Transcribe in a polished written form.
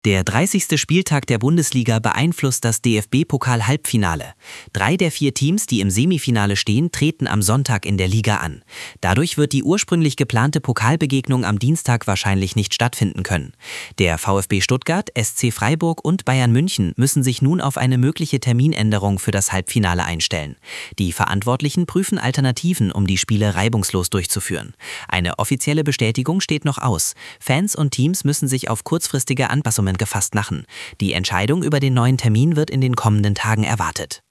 Der 30. Spieltag der Bundesliga beeinflusst das DFB-Pokal-Halbfinale. 3 der 4 Teams, die im Semifinale stehen, treten am Sonntag in der Liga an. Dadurch wird die ursprünglich geplante Pokalbegegnung am Dienstag wahrscheinlich nicht stattfinden können. Der VfB Stuttgart, SC Freiburg und Bayern München müssen sich nun auf eine mögliche Terminänderung für das Halbfinale einstellen. Die Verantwortlichen prüfen Alternativen, um die Spiele reibungslos durchzuführen. Eine offizielle Bestätigung steht noch aus. Fans und Teams müssen sich auf kurzfristige Anpassungen gefasst machen. Die Entscheidung über den neuen Termin wird in den kommenden Tagen erwartet.